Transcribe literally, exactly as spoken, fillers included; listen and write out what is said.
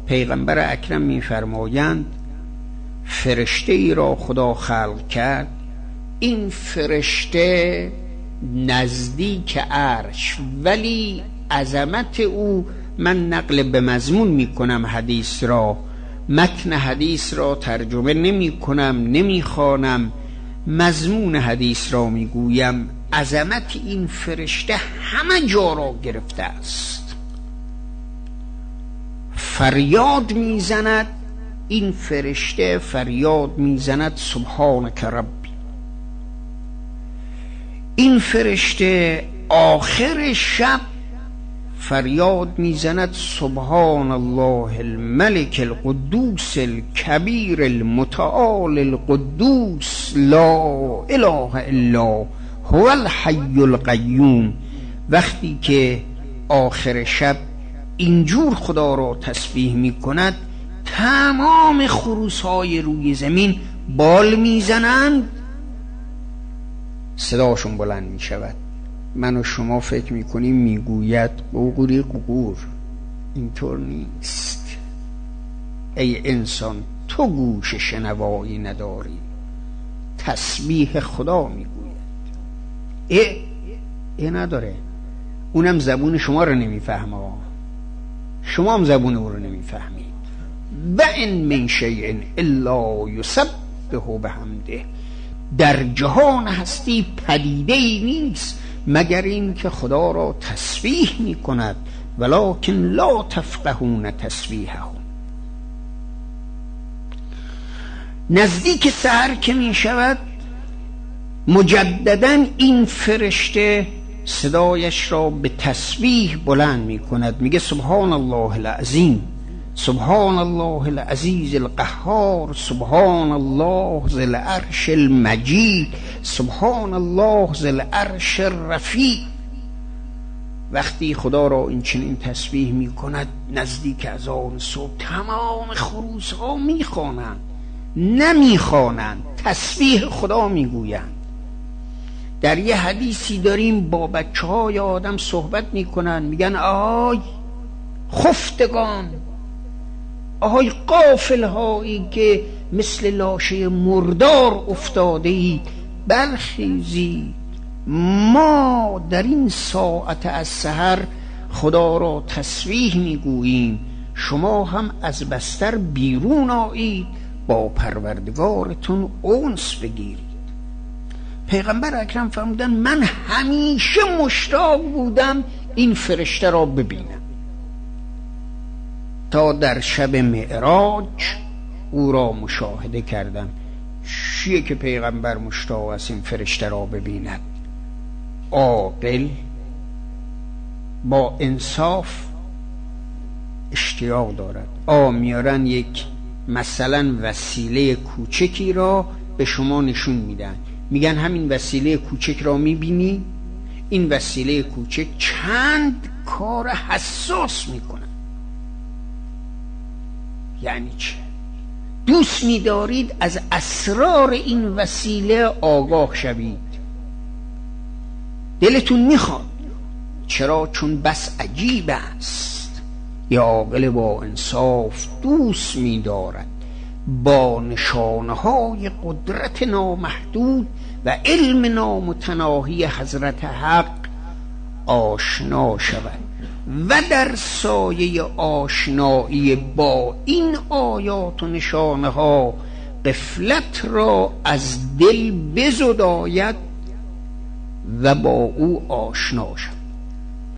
پیغمبر اکرم می‌فرمایند فرشته ای را خدا خلق کرد، این فرشته نزدیک عرش، ولی عظمت او، من نقل به مضمون میکنم حدیث را، متن حدیث را ترجمه نمی کنم، نمی خوانم، مضمون حدیث را میگویم. عظمت این فرشته همه جا را گرفته است. فریاد میزند این فرشته، فریاد میزند سبحانک ربی. این فرشته آخر شب فریاد میزند سبحان الله الملك القدوس الكبير المتعال القدوس لا اله الا هو الحي القیوم. وقتی که آخر شب اینجور خدا را تسبیح میکند، تمام خروس‌های روی زمین بال میزنند، صداشون بلند میشود. من و شما فکر میکنیم میگوید قوقوری قوقور، اینطور نیست. ای انسان تو گوش شنوایی نداری، تسبیح خدا میگوید. ای ای نداره، اونم زبون شما رو نمیفهمه، شما هم زبون او رو نمیفهمید. و ان من شیء الا یسبح بحمده، در جهان هستی پدیده ای نیست مگر این که خدا را تسبیح می کند، ولکن لا تفقهون تسبیحهم. نزدیک سحر که می شود، مجددا این فرشته صدایش را به تسبیح بلند می کند، میگه سبحان الله العظیم، سبحان الله العزیز القهار، سبحان الله ذی العرش المجید، سبحان الله ذی العرش الرفیع. وقتی خدا را این چنین تسبیح می کند، نزدیک اذان صبح تمام خروس ها می خوانند، نمی خوانند، تسبیح خدا می گویند. در یه حدیثی داریم با بچه های آدم صحبت می کنند، میگن آهای خفتگان، آهای غافل هایی که مثل لاشه مردار افتاده اید، برخیزید، ما در این ساعت از سحر خدا را تسبیح میگوییم، شما هم از بستر بیرون آیید، با پروردگارتون انس بگیرید. پیغمبر اکرم فرمودن من همیشه مشتاق بودم این فرشته را ببینم، تا در شب معراج او را مشاهده کردم. چیه که پیغمبر مشتاق است این فرشته را ببیند؟ عاقل با انصاف اشتیاق دارد. آ میارن یک مثلا وسیله کوچکی را به شما نشون میدن، میگن همین وسیله کوچک را میبینی؟ این وسیله کوچک چند کار حساس میکنه. یعنی چه؟ دوست می‌دارید از اسرار این وسیله آگاه شوید، دلتون میخواد. چرا؟ چون بس عجیب است. یا عاقل با انصاف دوست می‌دارد با نشانه‌های قدرت نامحدود و علم نامتناهی حضرت حق آشنا شود و در سایه آشنایی با این آیات و نشانه ها غفلت را از دل بزداید و با او آشنا شود.